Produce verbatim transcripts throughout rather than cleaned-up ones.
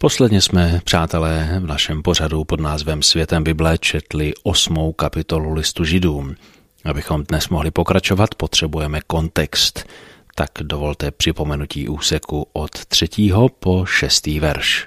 Posledně jsme, přátelé, v našem pořadu pod názvem Světem Bible četli osmou kapitolu listu Židům. Abychom dnes mohli pokračovat, potřebujeme kontext. Tak dovolte připomenutí úseku od třetího po šestý verš.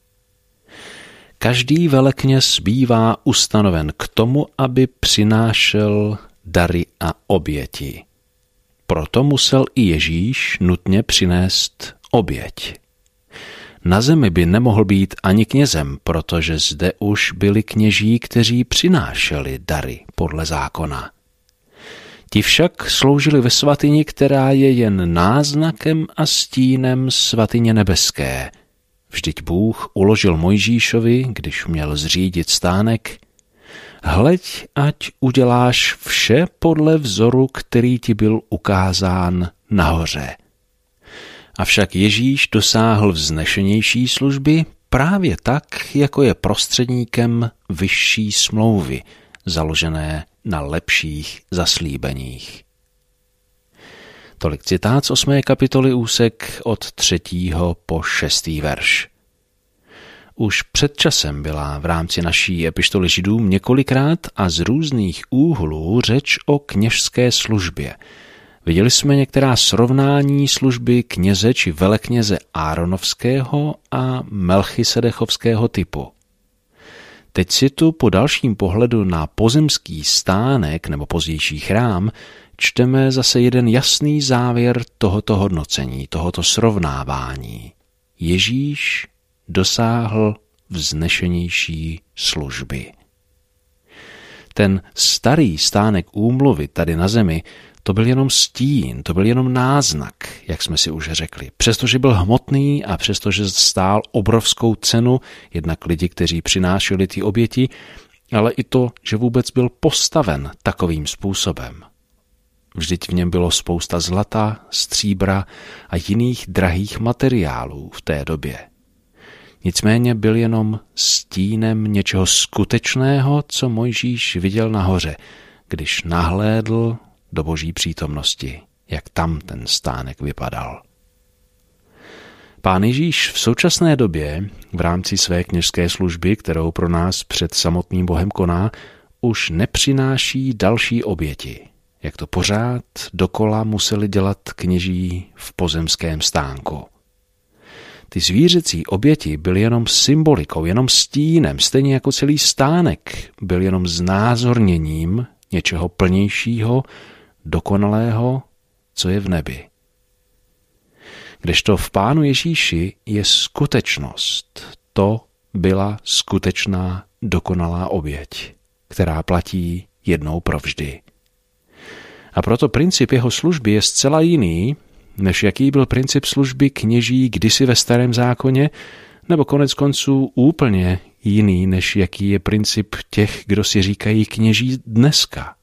Každý velekněz bývá ustanoven k tomu, aby přinášel dary a oběti. Proto musel i Ježíš nutně přinést oběť. Na zemi by nemohl být ani knězem, protože zde už byli kněží, kteří přinášeli dary podle zákona. Ti však sloužili ve svatyni, která je jen náznakem a stínem svatyně nebeské. Vždyť Bůh uložil Mojžíšovi, když měl zřídit stánek, hleď, ať uděláš vše podle vzoru, který ti byl ukázán nahoře. Avšak Ježíš dosáhl vznešenější služby právě tak, jako je prostředníkem vyšší smlouvy, založené na lepších zaslíbeních. Tolik citát z osmé kapitoly úsek od třetího po šestý verš. Už před časem byla v rámci naší epištoly Židům několikrát a z různých úhlů řeč o kněžské službě. Viděli jsme některá srovnání služby kněze či velekněze Áronovského a Melchisedechovského typu. Teď si tu po dalším pohledu na pozemský stánek nebo pozdější chrám čteme zase jeden jasný závěr tohoto hodnocení, tohoto srovnávání. Ježíš dosáhl vznešenější služby. Ten starý stánek úmluvy tady na zemi, to byl jenom stín, to byl jenom náznak, jak jsme si už řekli. Přestože byl hmotný a přestože stál obrovskou cenu, jednak lidi, kteří přinášeli ty oběti, ale i to, že vůbec byl postaven takovým způsobem. Vždyť v něm bylo spousta zlata, stříbra a jiných drahých materiálů v té době. Nicméně byl jenom stínem něčeho skutečného, co Mojžíš viděl nahoře, když nahlédl do Boží přítomnosti, jak tam ten stánek vypadal. Pán Ježíš v současné době v rámci své kněžské služby, kterou pro nás před samotným Bohem koná, už nepřináší další oběti, jak to pořád dokola museli dělat kněží v pozemském stánku. Ty zvířecí oběti byly jenom symbolikou, jenom stínem, stejně jako celý stánek byl jenom znázorněním něčeho plnějšího, dokonalého, co je v nebi. Kdežto v Pánu Ježíši je skutečnost, to byla skutečná dokonalá oběť, která platí jednou provždy. A proto princip jeho služby je zcela jiný, než jaký byl princip služby kněží kdysi ve Starém zákoně, nebo konec konců úplně jiný, než jaký je princip těch, kdo si říkají kněží dneska.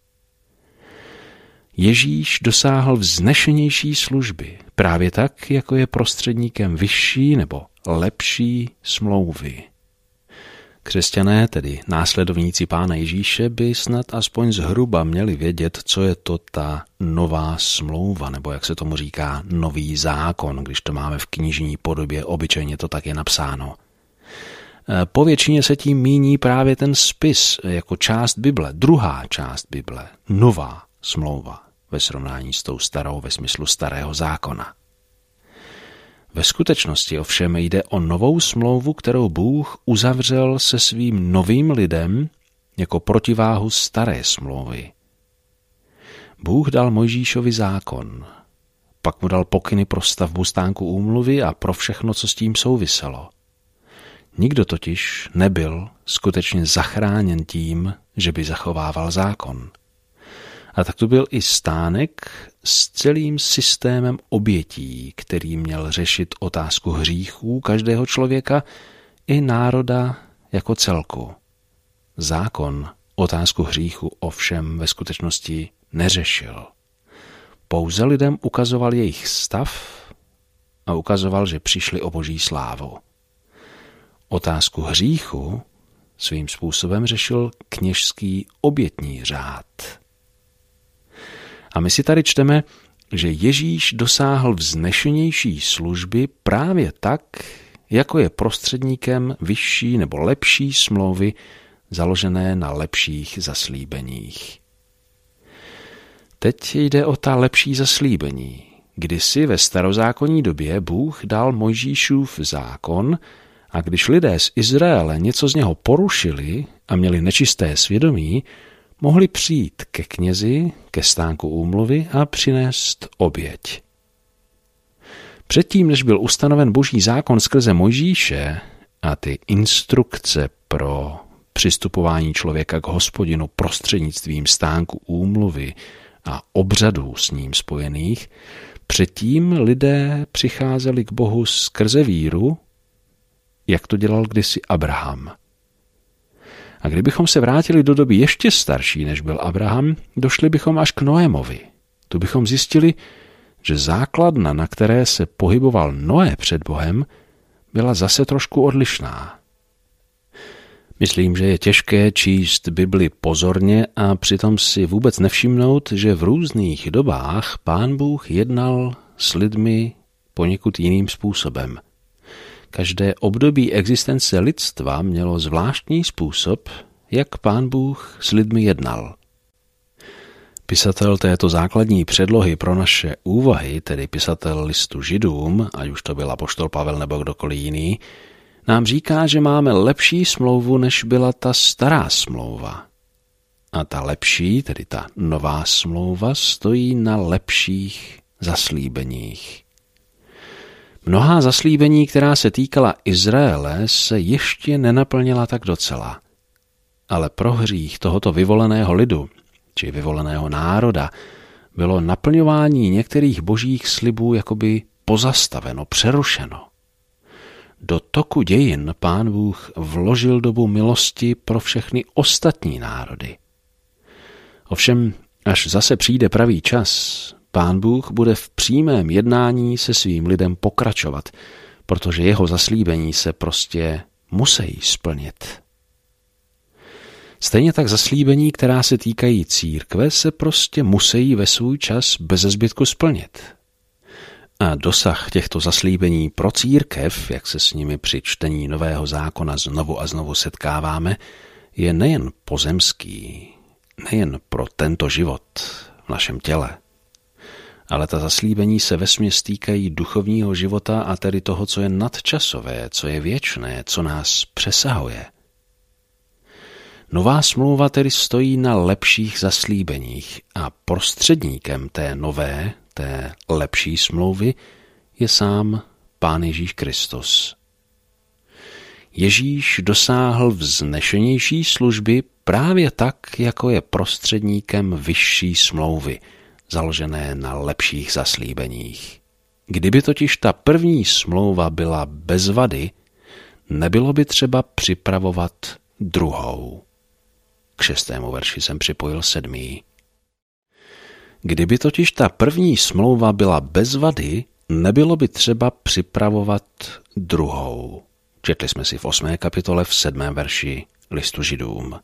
Ježíš dosáhl vznešenější služby, právě tak, jako je prostředníkem vyšší nebo lepší smlouvy. Křesťané, tedy následovníci Pána Ježíše, by snad aspoň zhruba měli vědět, co je to ta nová smlouva, nebo jak se tomu říká, nový zákon, když to máme v knižní podobě, obyčejně to tak je napsáno. Po většině se tím míní právě ten spis jako část Bible, druhá část Bible, nová smlouva ve srovnání s tou starou ve smyslu starého zákona. Ve skutečnosti ovšem jde o novou smlouvu, kterou Bůh uzavřel se svým novým lidem jako protiváhu staré smlouvy. Bůh dal Mojžíšovi zákon, pak mu dal pokyny pro stavbu stánku úmluvy a pro všechno, co s tím souviselo. Nikdo totiž nebyl skutečně zachráněn tím, že by zachovával zákon. A tak tu byl i stánek s celým systémem obětí, který měl řešit otázku hříchů každého člověka i národa jako celku. Zákon otázku hříchu ovšem ve skutečnosti neřešil. Pouze lidem ukazoval jejich stav a ukazoval, že přišli o Boží slávu. Otázku hříchu svým způsobem řešil kněžský obětní řád. A my si tady čteme, že Ježíš dosáhl vznešenější služby právě tak, jako je prostředníkem vyšší nebo lepší smlouvy založené na lepších zaslíbeních. Teď jde o ta lepší zaslíbení. Kdysi ve starozákonní době Bůh dal Mojžíšův zákon a když lidé z Izraele něco z něho porušili a měli nečisté svědomí, mohli přijít ke knězi, ke stánku úmluvy a přinést oběť. Předtím, než byl ustanoven boží zákon skrze Mojžíše a ty instrukce pro přistupování člověka k Hospodinu prostřednictvím stánku úmluvy a obřadů s ním spojených, předtím lidé přicházeli k Bohu skrze víru, jak to dělal kdysi Abraham. A kdybychom se vrátili do doby ještě starší, než byl Abraham, došli bychom až k Noémovi. Tu bychom zjistili, že základna, na které se pohyboval Noé před Bohem, byla zase trošku odlišná. Myslím, že je těžké číst Bibli pozorně a přitom si vůbec nevšimnout, že v různých dobách Pán Bůh jednal s lidmi poněkud jiným způsobem. Každé období existence lidstva mělo zvláštní způsob, jak Pán Bůh s lidmi jednal. Pisatel této základní předlohy pro naše úvahy, tedy pisatel listu Židům, ať už to byl apoštol Pavel nebo kdokoliv jiný, nám říká, že máme lepší smlouvu, než byla ta stará smlouva. A ta lepší, tedy ta nová smlouva, stojí na lepších zaslíbeních. Mnohá zaslíbení, která se týkala Izraele, se ještě nenaplnila tak docela. Ale pro hřích tohoto vyvoleného lidu, či vyvoleného národa, bylo naplňování některých božích slibů jakoby pozastaveno, přerušeno. Do toku dějin Pán Bůh vložil dobu milosti pro všechny ostatní národy. Ovšem, až zase přijde pravý čas, Pán Bůh bude v přímém jednání se svým lidem pokračovat, protože jeho zaslíbení se prostě musí splnit. Stejně tak zaslíbení, která se týkají církve, se prostě musí ve svůj čas beze zbytku splnit. A dosah těchto zaslíbení pro církev, jak se s nimi při čtení Nového zákona znovu a znovu setkáváme, je nejen pozemský, nejen pro tento život v našem těle, ale ta zaslíbení se vesměs týkají duchovního života a tedy toho, co je nadčasové, co je věčné, co nás přesahuje. Nová smlouva tedy stojí na lepších zaslíbeních a prostředníkem té nové, té lepší smlouvy je sám Pán Ježíš Kristus. Ježíš dosáhl vznešenější služby právě tak, jako je prostředníkem vyšší smlouvy, založené na lepších zaslíbeních. Kdyby totiž ta první smlouva byla bez vady, nebylo by třeba připravovat druhou. K šestému verši jsem připojil sedmý. Kdyby totiž ta první smlouva byla bez vady, nebylo by třeba připravovat druhou. Četli jsme si v osmé kapitole v sedmém verši listu Židům.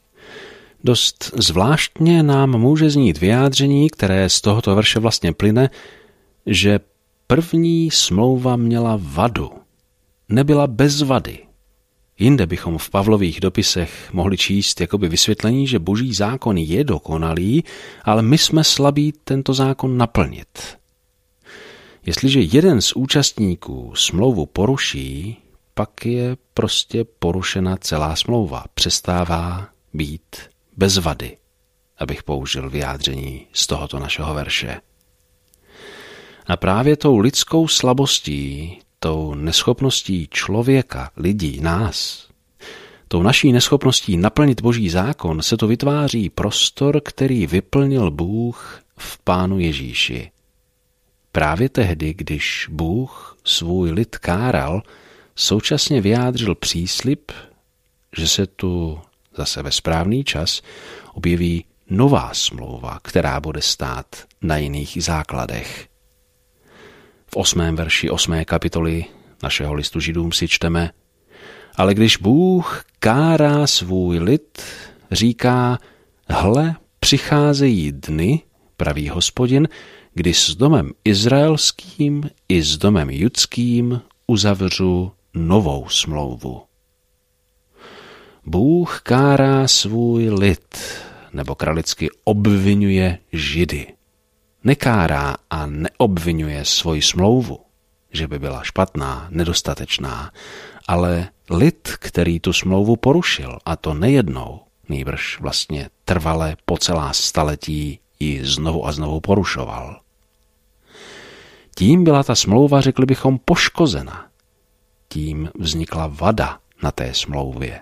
Dost zvláštně nám může znít vyjádření, které z tohoto verše vlastně plyne, že první smlouva měla vadu, nebyla bez vady. Jinde bychom v Pavlových dopisech mohli číst jakoby vysvětlení, že boží zákon je dokonalý, ale my jsme slabí tento zákon naplnit. Jestliže jeden z účastníků smlouvu poruší, pak je prostě porušena celá smlouva, přestává být bez vady, abych použil vyjádření z tohoto našeho verše. A právě tou lidskou slabostí, tou neschopností člověka, lidí, nás, tou naší neschopností naplnit boží zákon se to vytváří prostor, který vyplnil Bůh v Pánu Ježíši. Právě tehdy, když Bůh svůj lid káral, současně vyjádřil příslib, že se tu zase ve správný čas objeví nová smlouva, která bude stát na jiných základech. V osmém verši osmé kapitoly našeho listu Židům si čteme: ale když Bůh kárá svůj lid, říká: hle, přicházejí dny, pravý Hospodin, kdy s domem izraelským i s domem judským uzavřu novou smlouvu. Bůh kárá svůj lid, nebo kralicky obvinuje Židy. Nekárá a neobvinuje svoji smlouvu, že by byla špatná, nedostatečná, ale lid, který tu smlouvu porušil, a to nejednou, nýbrž vlastně trvale po celá staletí ji znovu a znovu porušoval. Tím byla ta smlouva, řekli bychom, poškozena. Tím vznikla vada na té smlouvě.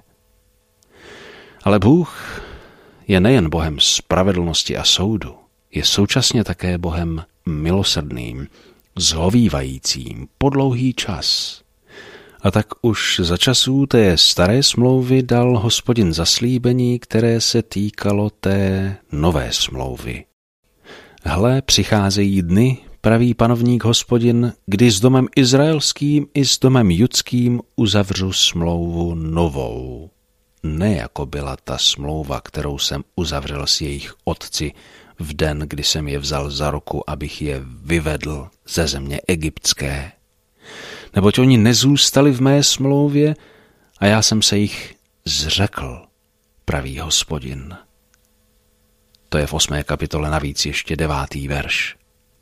Ale Bůh je nejen Bohem spravedlnosti a soudu, je současně také Bohem milosrdným, zhovívajícím po dlouhý čas. A tak už za časů té staré smlouvy dal Hospodin zaslíbení, které se týkalo té nové smlouvy. Hle, přicházejí dny, praví panovník Hospodin, kdy s domem izraelským i s domem judským uzavřu smlouvu novou. Ne jako byla ta smlouva, kterou jsem uzavřel s jejich otci v den, kdy jsem je vzal za ruku, abych je vyvedl ze země egyptské. Neboť oni nezůstali v mé smlouvě a já jsem se jich zřekl, praví Hospodin. To je v osmé kapitole navíc ještě devátý verš.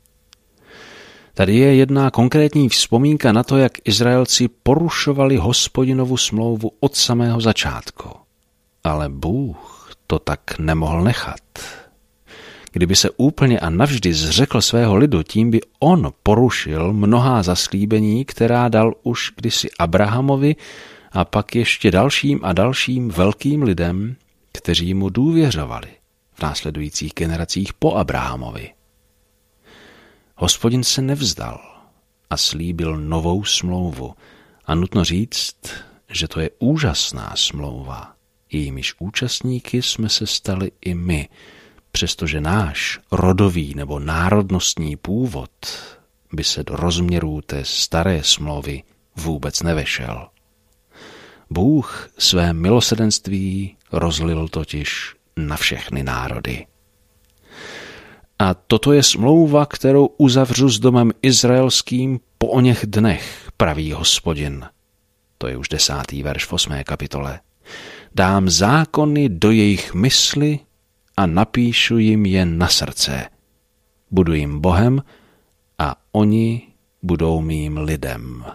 Tady je jedna konkrétní vzpomínka na to, jak Izraelci porušovali Hospodinovu smlouvu od samého začátku. Ale Bůh to tak nemohl nechat. Kdyby se úplně a navždy zřekl svého lidu, tím by on porušil mnohá zaslíbení, která dal už kdysi Abrahamovi a pak ještě dalším a dalším velkým lidem, kteří mu důvěřovali v následujících generacích po Abrahamovi. Hospodin se nevzdal a slíbil novou smlouvu a nutno říct, že to je úžasná smlouva. Jejímiž účastníky jsme se stali i my, přestože náš rodový nebo národnostní původ by se do rozměrů té staré smlouvy vůbec nevešel. Bůh své milosrdenství rozlil totiž na všechny národy. A toto je smlouva, kterou uzavřu s domem izraelským po oněch dnech, praví Hospodin. To je už desátý verš v osmé kapitole. Dám zákony do jejich mysli a napíšu jim je na srdce. Budu jim Bohem a oni budou mým lidem.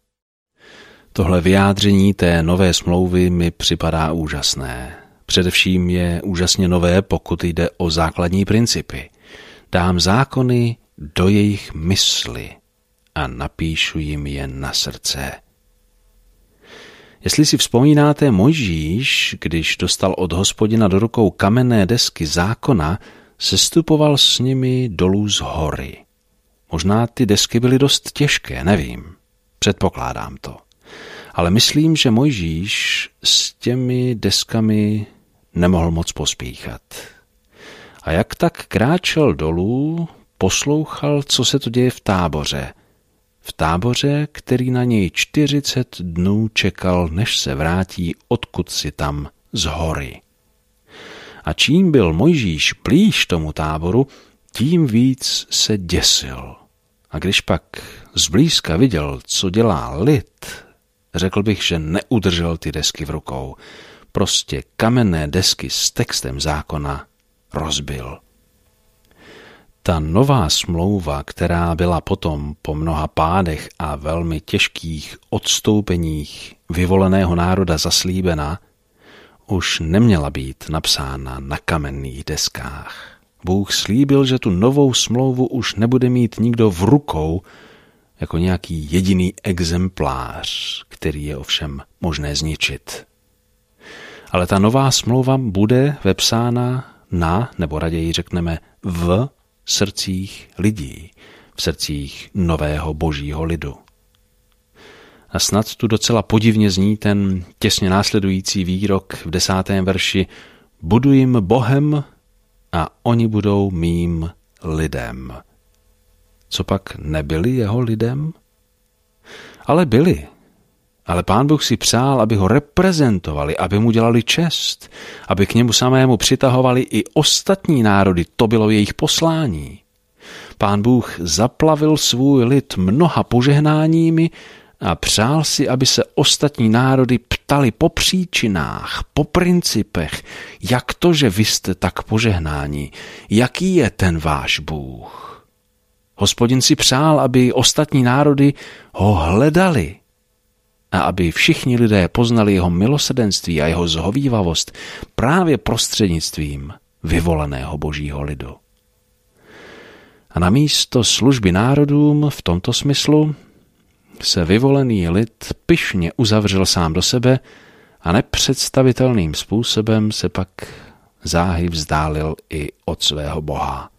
Tohle vyjádření té nové smlouvy mi připadá úžasné. Především je úžasně nové, pokud jde o základní principy. Dám zákony do jejich mysli a napíšu jim je na srdce. Jestli si vzpomínáte, Mojžíš, když dostal od Hospodina do rukou kamenné desky zákona, sestupoval s nimi dolů z hory. Možná ty desky byly dost těžké, nevím. Předpokládám to. Ale myslím, že Mojžíš s těmi deskami nemohl moc pospíchat. A jak tak kráčel dolů, poslouchal, co se to děje v táboře. V táboře, který na něj čtyřicet dnů čekal, než se vrátí odkud si tam z hory. A čím byl Mojžíš blíž tomu táboru, tím víc se děsil. A když pak zblízka viděl, co dělá lid, řekl bych, že neudržel ty desky v rukou. Prostě kamenné desky s textem zákona rozbil. Ta nová smlouva, která byla potom po mnoha pádech a velmi těžkých odstoupeních vyvoleného národa zaslíbena, už neměla být napsána na kamenných deskách. Bůh slíbil, že tu novou smlouvu už nebude mít nikdo v rukou jako nějaký jediný exemplář, který je ovšem možné zničit. Ale ta nová smlouva bude vepsána na, nebo raději řekneme v srdcích lidí, v srdcích nového božího lidu. A snad tu docela podivně zní ten těsně následující výrok v desátém verši: budu jim Bohem a oni budou mým lidem. Co pak nebyli jeho lidem? Ale byli. Ale Pán Bůh si přál, aby ho reprezentovali, aby mu dělali čest, aby k němu samému přitahovali i ostatní národy, to bylo jejich poslání. Pán Bůh zaplavil svůj lid mnoha požehnáními a přál si, aby se ostatní národy ptali po příčinách, po principech, jak to, že vy jste tak požehnáni, jaký je ten váš Bůh. Hospodin si přál, aby ostatní národy ho hledali a aby všichni lidé poznali jeho milosrdenství a jeho zhovívavost právě prostřednictvím vyvoleného božího lidu. A namísto služby národům v tomto smyslu se vyvolený lid pyšně uzavřel sám do sebe a nepředstavitelným způsobem se pak záhy vzdálil i od svého Boha.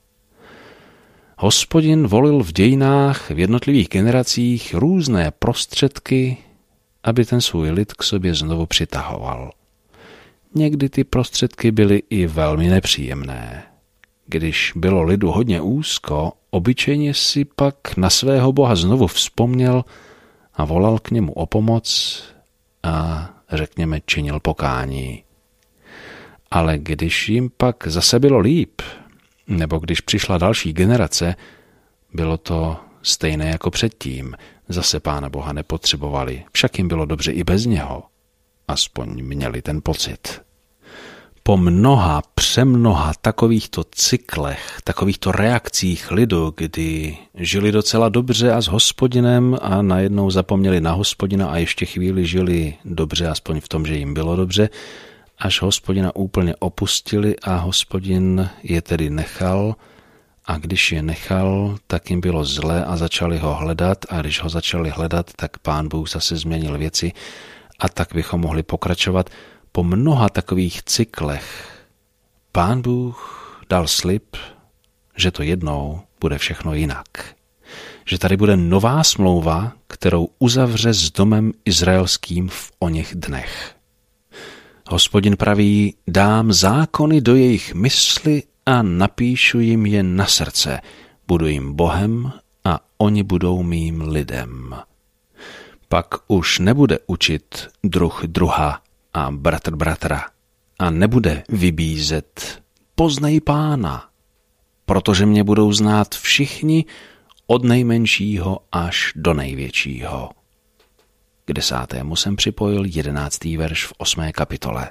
Hospodin volil v dějinách v jednotlivých generacích různé prostředky, aby ten svůj lid k sobě znovu přitahoval. Někdy ty prostředky byly i velmi nepříjemné. Když bylo lidu hodně úzko, obyčejně si pak na svého Boha znovu vzpomněl a volal k němu o pomoc a, řekněme, činil pokání. Ale když jim pak zase bylo líp, nebo když přišla další generace, bylo to stejné jako předtím. Zase Pána Boha nepotřebovali, však jim bylo dobře i bez něho. Aspoň měli ten pocit. Po mnoha, přemnoha takovýchto cyklech, takovýchto reakcích lidu, kdy žili docela dobře a s Hospodinem a najednou zapomněli na Hospodina a ještě chvíli žili dobře, aspoň v tom, že jim bylo dobře, až Hospodina úplně opustili a Hospodin je tedy nechal, a když je nechal, tak jim bylo zle a začali ho hledat, a když ho začali hledat, tak Pán Bůh zase změnil věci a tak bychom mohli pokračovat. Po mnoha takových cyklech Pán Bůh dal slib, že to jednou bude všechno jinak. Že tady bude nová smlouva, kterou uzavře s domem izraelským v oněch dnech. Hospodin praví, dám zákony do jejich mysli a napíšu jim je na srdce. Budu jim Bohem a oni budou mým lidem. Pak už nebude učit druh druha a bratr bratra a nebude vybízet, poznej Pána, protože mě budou znát všichni od nejmenšího až do největšího. K desátému jsem připojil jedenáctý verš v osmé kapitole.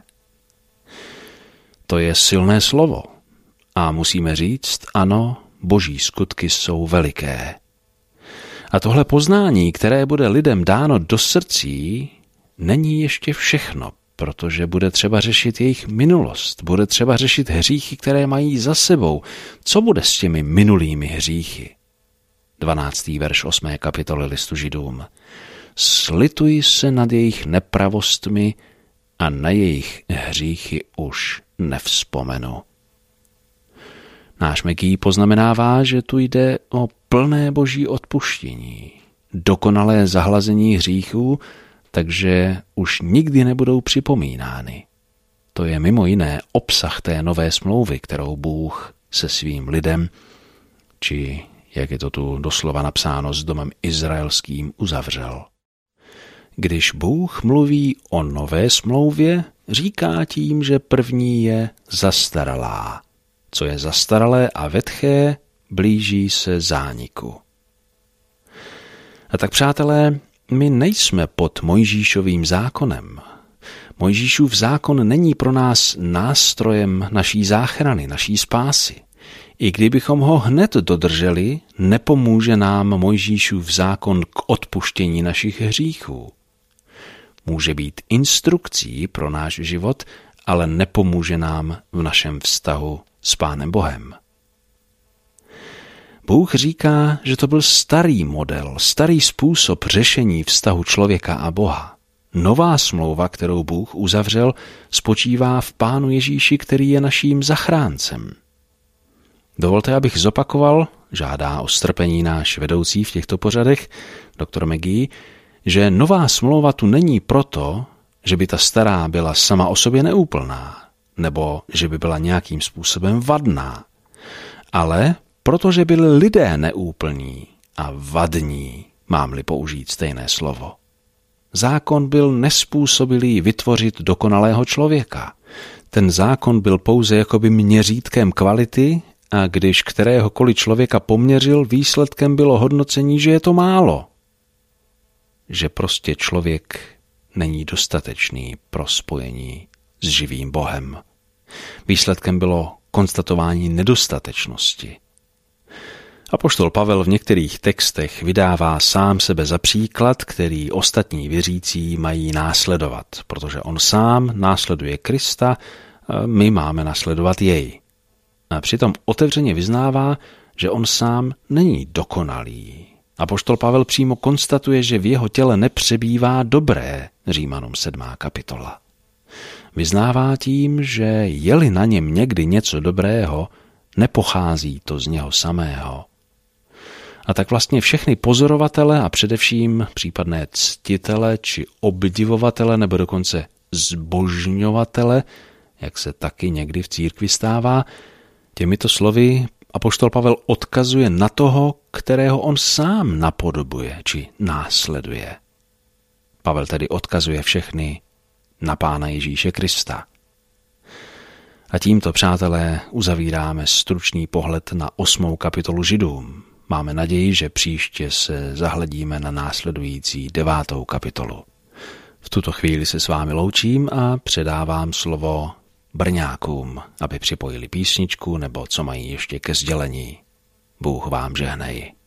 To je silné slovo a musíme říct, ano, boží skutky jsou veliké. A tohle poznání, které bude lidem dáno do srdcí, není ještě všechno, protože bude třeba řešit jejich minulost, bude třeba řešit hříchy, které mají za sebou. Co bude s těmi minulými hříchy? dvanáctý verš osmé kapitoly listu Židům. Slituj se nad jejich nepravostmi a na jejich hříchy už nevzpomenu. Náš Megí poznamenává, že tu jde o plné boží odpuštění, dokonalé zahlazení hříchů, takže už nikdy nebudou připomínány. To je mimo jiné obsah té nové smlouvy, kterou Bůh se svým lidem, či jak je to tu doslova napsáno, s domem izraelským uzavřel. Když Bůh mluví o nové smlouvě, říká tím, že první je zastaralá. Co je zastaralé a vetché, blíží se zániku. A tak, přátelé, my nejsme pod Mojžíšovým zákonem. Mojžíšův zákon není pro nás nástrojem naší záchrany, naší spásy. I kdybychom ho hned dodrželi, nepomůže nám Mojžíšův zákon k odpuštění našich hříchů. Může být instrukcí pro náš život, ale nepomůže nám v našem vztahu s Pánem Bohem. Bůh říká, že to byl starý model, starý způsob řešení vztahu člověka a Boha. Nová smlouva, kterou Bůh uzavřel, spočívá v Pánu Ježíši, který je naším zachráncem. Dovolte, abych zopakoval, žádá o strpení náš vedoucí v těchto pořadech, doktor Megí, že nová smlouva tu není proto, že by ta stará byla sama o sobě neúplná, nebo že by byla nějakým způsobem vadná, ale protože byli lidé neúplní a vadní, mám-li použít stejné slovo. Zákon byl nespůsobilý vytvořit dokonalého člověka. Ten zákon byl pouze jakoby měřítkem kvality a když kteréhokoliv člověka poměřil, výsledkem bylo hodnocení, že je to málo. že prostě člověk není dostatečný pro spojení s živým Bohem. Výsledkem bylo konstatování nedostatečnosti. Apoštol Pavel v některých textech vydává sám sebe za příklad, který ostatní věřící mají následovat, protože on sám následuje Krista, a my máme následovat jej. A přitom otevřeně vyznává, že on sám není dokonalý. Apoštol Pavel přímo konstatuje, že v jeho těle nepřebývá dobré, Římanům sedmá kapitola. Vyznává tím, že je-li na něm někdy něco dobrého, nepochází to z něho samého. A tak vlastně všechny pozorovatele a především případné ctitele či obdivovatele nebo dokonce zbožňovatele, jak se taky někdy v církvi stává, těmito slovy apoštol Pavel odkazuje na toho, kterého on sám napodobuje či následuje. Pavel tedy odkazuje všechny na Pána Ježíše Krista. A tímto, přátelé, uzavíráme stručný pohled na osmou kapitolu Židům. Máme naději, že příště se zahledíme na následující devátou kapitolu. V tuto chvíli se s vámi loučím a předávám slovo Brňákům, aby připojili písničku nebo co mají ještě ke sdělení. Bůh vám žehnej.